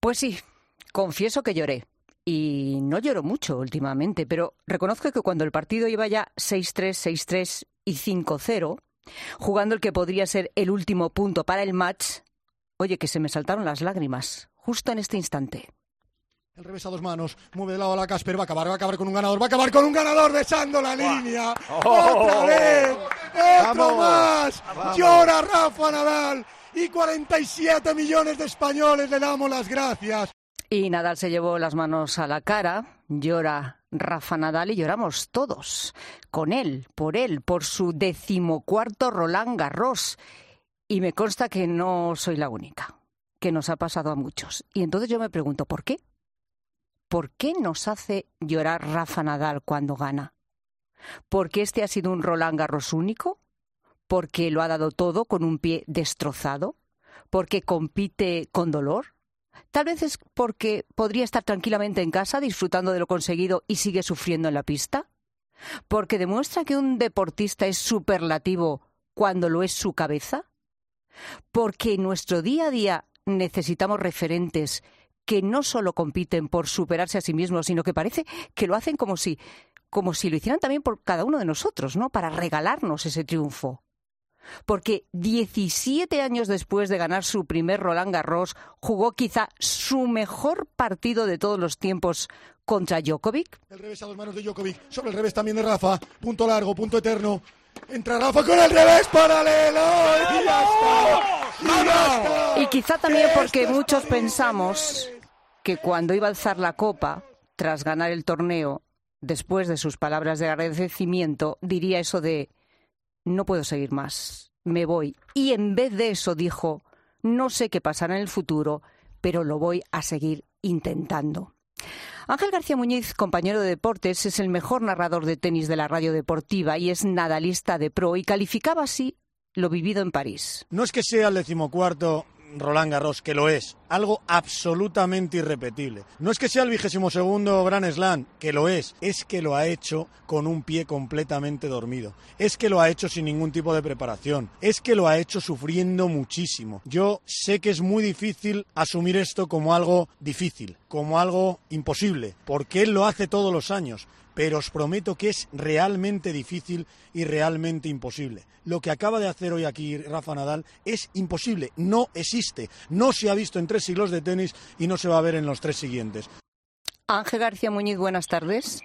Pues sí, confieso que lloré. Y no lloro mucho últimamente, pero reconozco que cuando el partido iba ya 6-3, 6-3 y 5-0, jugando el que podría ser el último punto para el match, oye, que se me saltaron las lágrimas, justo en este instante. El revés a dos manos, mueve de lado a la Casper, va a acabar con un ganador, besando la línea. ¡Otra vez! ¡Otro más! Llora Rafa Nadal y 47 millones de españoles le damos las gracias. Y Nadal se llevó las manos a la cara, llora Rafa Nadal y lloramos todos, con él, por su 14º Roland Garros. Y me consta que no soy la única, que nos ha pasado a muchos. Y entonces yo me pregunto, ¿por qué? ¿Por qué nos hace llorar Rafa Nadal cuando gana? ¿Porque este ha sido un Roland Garros único? ¿Porque lo ha dado todo con un pie destrozado? ¿Porque compite con dolor? Tal vez es porque podría estar tranquilamente en casa disfrutando de lo conseguido y sigue sufriendo en la pista. ¿Porque demuestra que un deportista es superlativo cuando lo es su cabeza. Porque en nuestro día a día necesitamos referentes que no solo compiten por superarse a sí mismos, sino que parece que lo hacen como si lo hicieran también por cada uno de nosotros, ¿no? Para regalarnos ese triunfo. Porque 17 años después de ganar su primer Roland Garros, jugó quizá su mejor partido de todos los tiempos contra Djokovic. El revés a dos manos de Djokovic, sobre el revés también de Rafa, punto largo, punto eterno. Entra Rafa con el revés paralelo y ya está. ¡Y ya está! Y quizá también porque muchos pensamos que cuando iba a alzar la copa, tras ganar el torneo, después de sus palabras de agradecimiento, diría eso de: no puedo seguir más, me voy. Y en vez de eso dijo: no sé qué pasará en el futuro, pero lo voy a seguir intentando. Ángel García Muñiz, compañero de deportes, es el mejor narrador de tenis de la radio deportiva y es nadalista de pro, y calificaba así lo vivido en París. No es que sea el 14º Roland Garros, que lo es, algo absolutamente irrepetible. No es que sea el 22º Grand Slam, que lo es que lo ha hecho con un pie completamente dormido, es que lo ha hecho sin ningún tipo de preparación, es que lo ha hecho sufriendo muchísimo. Yo sé que es muy difícil asumir esto como algo difícil, como algo imposible, porque él lo hace todos los años, pero os prometo que es realmente difícil y realmente imposible. Lo que acaba de hacer hoy aquí Rafa Nadal es imposible, no existe, no se ha visto en 3 siglos de tenis y no se va a ver en los 3 siguientes. Ángel García Muñiz, buenas tardes.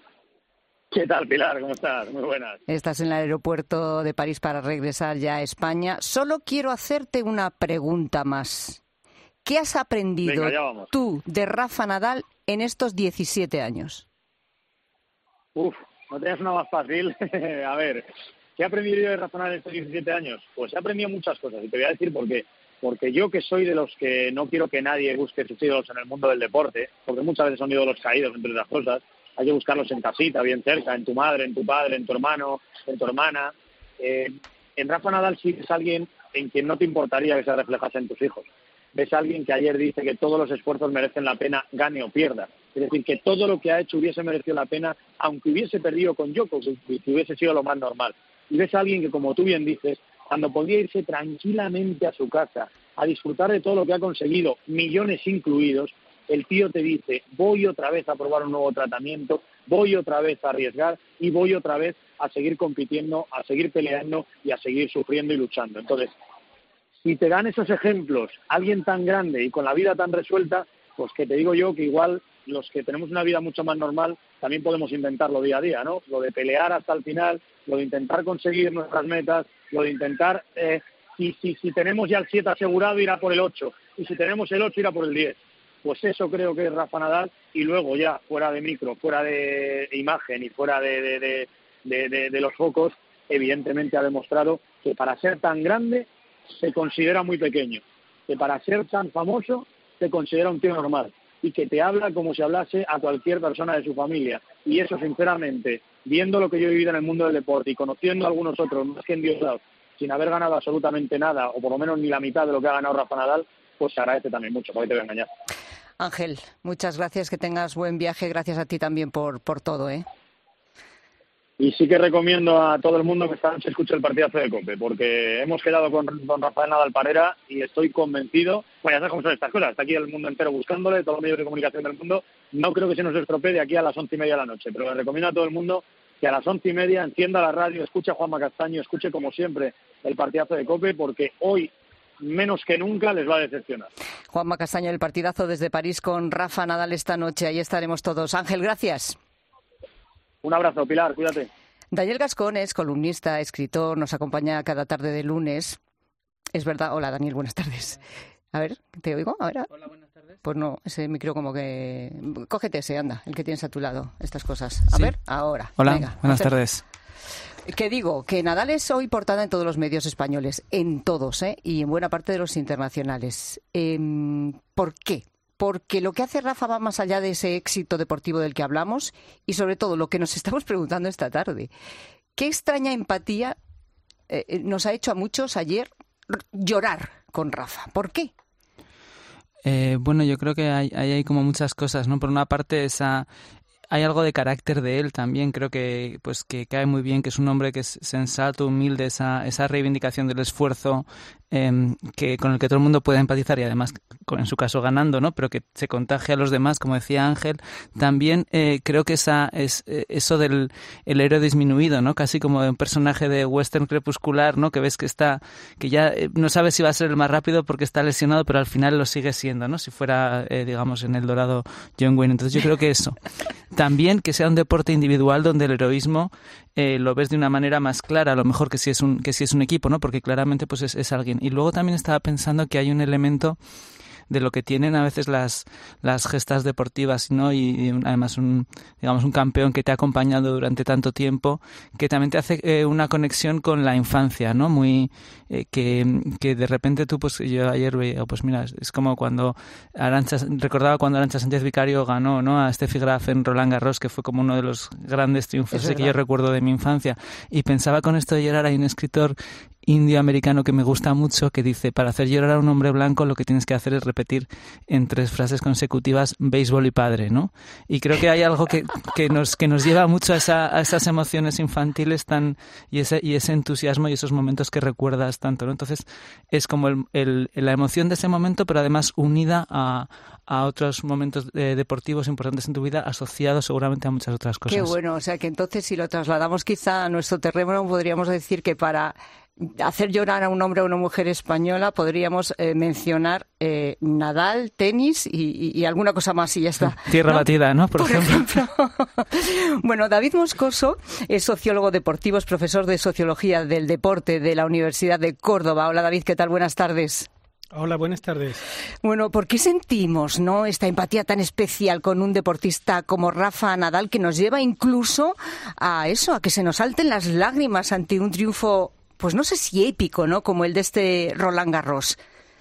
¿Qué tal, Pilar? ¿Cómo estás? Muy buenas. Estás en el aeropuerto de París para regresar ya a España. Solo quiero hacerte una pregunta más. ¿Qué has aprendido tú de Rafa Nadal en estos 17 años? No tenías una más fácil. A ver, ¿qué he aprendido yo de Rafa Nadal en estos 17 años? Pues he aprendido muchas cosas y te voy a decir por qué. Porque yo, que soy de los que no quiero que nadie busque sus ídolos en el mundo del deporte, porque muchas veces son ídolos caídos, entre otras cosas, hay que buscarlos en casita, bien cerca, en tu madre, en tu padre, en tu hermano, en tu hermana. En Rafa Nadal sí es alguien en quien no te importaría que se reflejase en tus hijos. Ves a alguien que ayer dice que todos los esfuerzos merecen la pena, gane o pierda. Es decir, que todo lo que ha hecho hubiese merecido la pena, aunque hubiese perdido con Djokovic, que hubiese sido lo más normal. Y ves a alguien que, como tú bien dices, cuando podía irse tranquilamente a su casa a disfrutar de todo lo que ha conseguido, millones incluidos, el tío te dice: voy otra vez a probar un nuevo tratamiento, voy otra vez a arriesgar y voy otra vez a seguir compitiendo, a seguir peleando y a seguir sufriendo y luchando. Entonces, si te dan esos ejemplos alguien tan grande y con la vida tan resuelta, pues que te digo yo que igual los que tenemos una vida mucho más normal también podemos intentarlo día a día, ¿no? Lo de pelear hasta el final, lo de intentar conseguir nuestras metas, lo de intentar, si tenemos ya el 7 asegurado, ir a por el 8, y si tenemos el 8, ir a por el 10. Pues eso creo que es Rafa Nadal, y luego ya fuera de micro, fuera de imagen y fuera de los focos, evidentemente ha demostrado que para ser tan grande se considera muy pequeño, que para ser tan famoso se considera un tío normal y que te habla como si hablase a cualquier persona de su familia. Y eso, sinceramente, viendo lo que yo he vivido en el mundo del deporte y conociendo a algunos otros más que endiosados, sin haber ganado absolutamente nada, o por lo menos ni la mitad de lo que ha ganado Rafa Nadal, pues se agradece también mucho, porque te voy a engañar. Ángel, muchas gracias, que tengas buen viaje, gracias a ti también por todo, ¿eh? Y sí que recomiendo a todo el mundo que esta noche escuche el partidazo de COPE, porque hemos quedado con Rafael Nadal Parera y estoy convencido, bueno, ya sabes cómo son estas cosas, está aquí el mundo entero buscándole, todos los medios de comunicación del mundo, no creo que se nos estropee de aquí a las 11:30 de la noche, pero le recomiendo a todo el mundo que a las 11:30 encienda la radio, escuche a Juanma Castaño, escuche como siempre el partidazo de COPE, porque hoy menos que nunca les va a decepcionar. Juanma Castaño, el partidazo desde París con Rafa Nadal esta noche, ahí estaremos todos. Ángel, gracias. Un abrazo, Pilar, cuídate. Daniel Gascón es columnista, escritor, nos acompaña cada tarde de lunes. Es verdad. Hola, Daniel, buenas tardes. A ver, ¿te oigo ahora? Hola, buenas tardes. Pues no, ese micro como que... Cógete ese, anda, el que tienes a tu lado, estas cosas. A Sí. ver, ahora. Hola, venga, buenas tardes. Que digo, que Nadal es hoy portada en todos los medios españoles, en todos, y en buena parte de los internacionales. ¿Por qué? Porque lo que hace Rafa va más allá de ese éxito deportivo del que hablamos y sobre todo lo que nos estamos preguntando esta tarde. ¿Qué extraña empatía nos ha hecho a muchos ayer llorar con Rafa? ¿Por qué? Bueno, yo creo que hay como muchas cosas, ¿no? Por una parte, hay algo de carácter de él también, creo que pues que cae muy bien, que es un hombre que es sensato, humilde, esa reivindicación del esfuerzo que con el que todo el mundo puede empatizar y además en su caso ganando, ¿no? Pero que se contagia a los demás, como decía Ángel. También creo que eso del el héroe disminuido, ¿no? Casi como de un personaje de western crepuscular, ¿no? Que ves que ya no sabes si va a ser el más rápido porque está lesionado, pero al final lo sigue siendo, ¿no? Si fuera, digamos, en El Dorado John Wayne. Entonces yo creo que eso. También que sea un deporte individual donde el heroísmo lo ves de una manera más clara, a lo mejor que si es un equipo, ¿no? Porque claramente pues es alguien. Y luego también estaba pensando que hay un elemento de lo que tienen a veces las gestas deportivas, ¿no? Y además un campeón que te ha acompañado durante tanto tiempo, que también te hace una conexión con la infancia, ¿no? Muy que de repente tú, pues yo ayer veía, pues mira, es como cuando recordaba cuando Arantxa Sánchez Vicario ganó, ¿no? A Steffi Graf en Roland Garros, que fue como uno de los grandes triunfos que yo recuerdo de mi infancia, y pensaba con esto de llorar, hay un escritor indio-americano que me gusta mucho que dice: para hacer llorar a un hombre blanco lo que tienes que hacer es repetir en 3 frases consecutivas béisbol y padre, ¿no? Y creo que hay algo que nos lleva mucho a esas emociones infantiles y ese entusiasmo y esos momentos que recuerdas tanto, ¿no? Entonces es como la emoción de ese momento, pero además unida a otros momentos deportivos importantes en tu vida, asociados seguramente a muchas otras cosas. Qué bueno, o sea que entonces si lo trasladamos quizá a nuestro terreno, podríamos decir que para hacer llorar a un hombre o a una mujer española podríamos mencionar Nadal, tenis y alguna cosa más y ya está. Tierra batida, ¿no? Por ejemplo. Bueno, David Moscoso es sociólogo deportivo, es profesor de Sociología del Deporte de la Universidad de Córdoba. Hola David, ¿qué tal? Buenas tardes. Hola, buenas tardes. Bueno, ¿por qué sentimos, no, esta empatía tan especial con un deportista como Rafa Nadal que nos lleva incluso a eso, a que se nos salten las lágrimas ante un triunfo, pues no sé si épico, ¿no?, como el de este Roland Garros?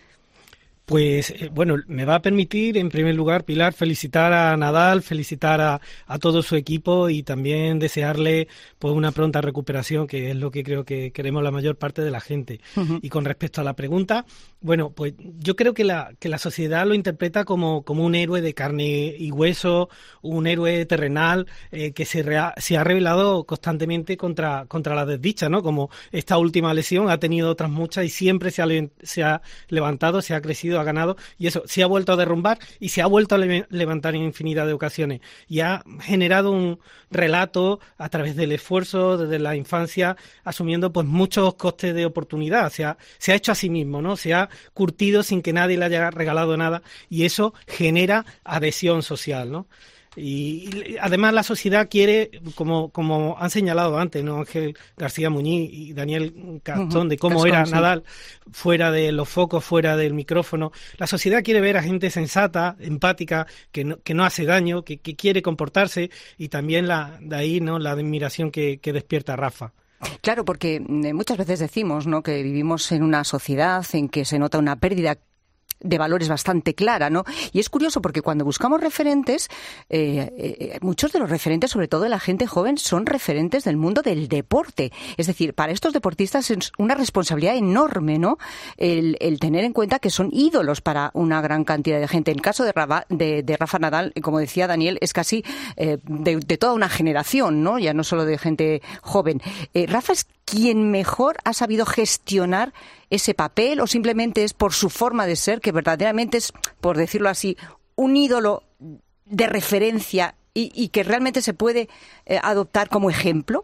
Pues bueno, me va a permitir, en primer lugar, Pilar, felicitar a Nadal, felicitar a todo su equipo y también desearle pues una pronta recuperación, que es lo que creo que queremos la mayor parte de la gente. Uh-huh. Y con respecto a la pregunta, bueno, pues yo creo que la sociedad lo interpreta como un héroe de carne y hueso, un héroe terrenal que se ha revelado constantemente contra la desdicha, ¿no? Como esta última lesión, ha tenido otras muchas y siempre se ha levantado, se ha crecido, ha ganado, y eso se ha vuelto a derrumbar y se ha vuelto a levantar en infinidad de ocasiones y ha generado un relato a través del esfuerzo desde la infancia, asumiendo pues muchos costes de oportunidad. Se ha hecho a sí mismo, ¿no? Se ha curtido sin que nadie le haya regalado nada y eso genera adhesión social, ¿no? Y además la sociedad quiere, como han señalado antes, ¿no?, Ángel García Muñiz y Daniel Gastón, de cómo era Nadal fuera de los focos, fuera del micrófono. La sociedad quiere ver a gente sensata, empática, que no hace daño, que quiere comportarse, y también de ahí, ¿no?, la admiración que despierta Rafa. Claro, porque muchas veces decimos, ¿no?, que vivimos en una sociedad en que se nota una pérdida de valores bastante clara, ¿no? Y es curioso porque cuando buscamos referentes, muchos de los referentes, sobre todo de la gente joven, son referentes del mundo del deporte. Es decir, para estos deportistas es una responsabilidad enorme, ¿no? El tener en cuenta que son ídolos para una gran cantidad de gente. En el caso de Rafa Nadal, como decía Daniel, es casi de toda una generación, ¿no? Ya no solo de gente joven. Rafa es quien mejor ha sabido gestionar ese papel, o simplemente es por su forma de ser, que verdaderamente es, por decirlo así, un ídolo de referencia y que realmente se puede adoptar como ejemplo.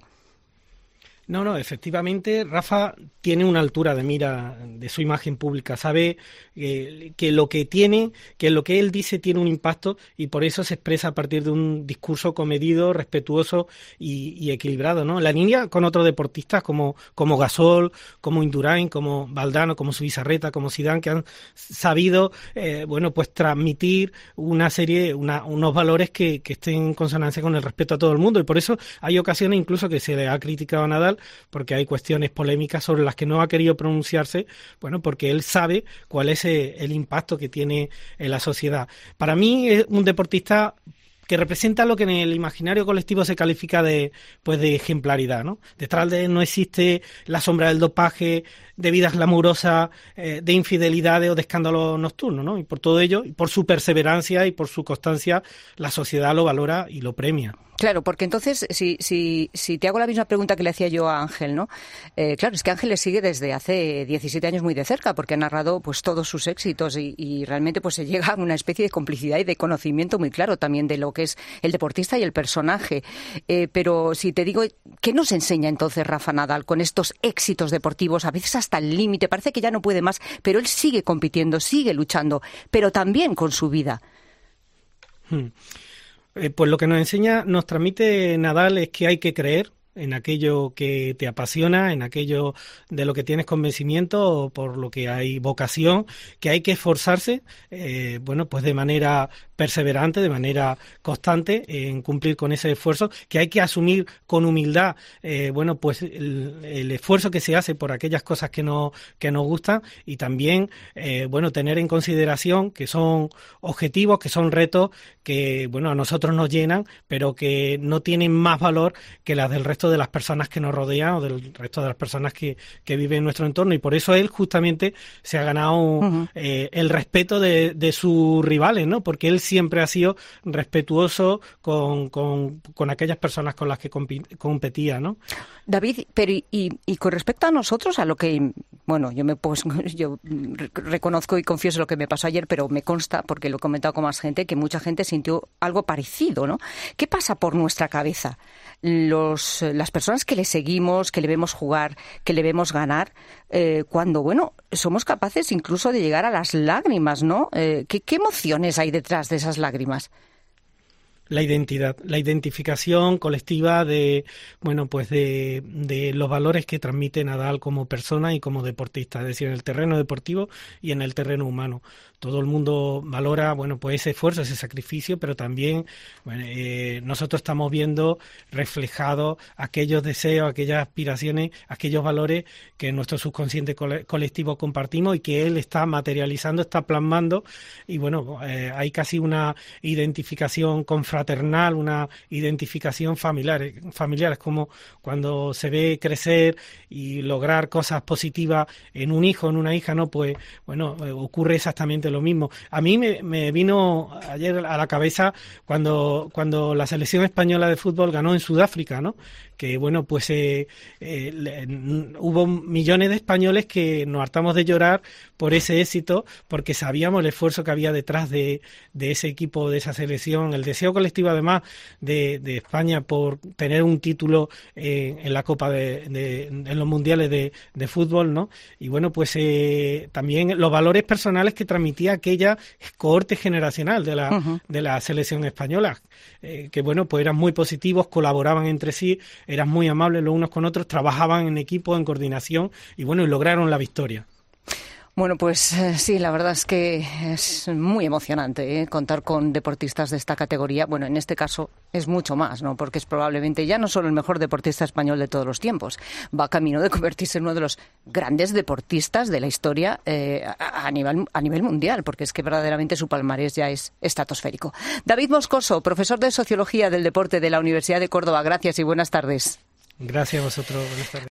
No, efectivamente, Rafa tiene una altura de mira de su imagen pública, sabe que lo que tiene, que lo que él dice tiene un impacto, y por eso se expresa a partir de un discurso comedido, respetuoso y equilibrado, ¿no? La línea con otros deportistas como Gasol, como Indurain, como Valdano, como Zubizarreta, como Zidane, que han sabido pues transmitir unos valores que estén en consonancia con el respeto a todo el mundo, y por eso hay ocasiones incluso que se le ha criticado a Nadal porque hay cuestiones polémicas sobre las que no ha querido pronunciarse, bueno, porque él sabe cuál es el impacto que tiene en la sociedad. Para mí es un deportista que representa lo que en el imaginario colectivo se califica de ejemplaridad, ¿no? Detrás de él no existe la sombra del dopaje, de vidas glamurosas, de infidelidades o de escándalos nocturnos, ¿no? Y por todo ello, y por su perseverancia y por su constancia, la sociedad lo valora y lo premia. Claro, porque entonces, si te hago la misma pregunta que le hacía yo a Ángel, ¿no? Claro, es que Ángel le sigue desde hace 17 años muy de cerca, porque ha narrado pues todos sus éxitos y realmente pues se llega a una especie de complicidad y de conocimiento muy claro también de lo que es el deportista y el personaje. Pero si te digo, ¿qué nos enseña entonces Rafa Nadal con estos éxitos deportivos, a veces hasta el límite? Parece que ya no puede más, pero él sigue compitiendo, sigue luchando, pero también con su vida. Pues lo que nos transmite Nadal es que hay que creer en aquello que te apasiona, en aquello de lo que tienes convencimiento o por lo que hay vocación, que hay que esforzarse, pues de manera perseverante, de manera constante en cumplir con ese esfuerzo, que hay que asumir con humildad, pues el esfuerzo que se hace por aquellas cosas que nos gustan, y también, tener en consideración que son objetivos, que son retos que, a nosotros nos llenan, pero que no tienen más valor que las del resto de las personas que nos rodean o del resto de las personas que viven en nuestro entorno, y por eso él justamente se ha ganado el respeto de sus rivales, ¿no? Porque él siempre ha sido respetuoso con aquellas personas con las que competía, ¿no? David, pero y con respecto a nosotros, a lo que, yo reconozco y confieso lo que me pasó ayer, pero me consta, porque lo he comentado con más gente, que mucha gente sintió algo parecido, ¿no? ¿Qué pasa por nuestra cabeza? Las personas que le seguimos, que le vemos jugar, que le vemos ganar, cuando, somos capaces incluso de llegar a las lágrimas, ¿no? ¿Qué emociones hay detrás de esas lágrimas? La identidad, la identificación colectiva de los valores que transmite Nadal como persona y como deportista, es decir, en el terreno deportivo y en el terreno humano. Todo el mundo valora, ese esfuerzo, ese sacrificio, pero también nosotros estamos viendo reflejados aquellos deseos, aquellas aspiraciones, aquellos valores que nuestro subconsciente colectivo compartimos y que él está materializando, está plasmando, y hay casi una identificación confraternal, una identificación familiar. Es como cuando se ve crecer y lograr cosas positivas en un hijo, en una hija, ¿no? Pues ocurre exactamente lo mismo. A mí me vino ayer a la cabeza cuando la selección española de fútbol ganó en Sudáfrica, ¿no? Que hubo millones de españoles que nos hartamos de llorar por ese éxito, porque sabíamos el esfuerzo que había detrás de ese equipo, de esa selección, el deseo colectivo además de España por tener un título en la Copa en los mundiales de fútbol, ¿no? Y también los valores personales que transmitía aquella cohorte generacional de la selección española, que eran muy positivos, colaboraban entre sí, eran muy amables los unos con otros, trabajaban en equipo, en coordinación y lograron la victoria. Bueno, pues sí, la verdad es que es muy emocionante contar con deportistas de esta categoría. Bueno, en este caso es mucho más, ¿no? Porque es probablemente ya no solo el mejor deportista español de todos los tiempos, va camino de convertirse en uno de los grandes deportistas de la historia a nivel mundial, porque es que verdaderamente su palmarés ya es estratosférico. David Moscoso, profesor de Sociología del Deporte de la Universidad de Córdoba, gracias y buenas tardes. Gracias a vosotros, buenas tardes.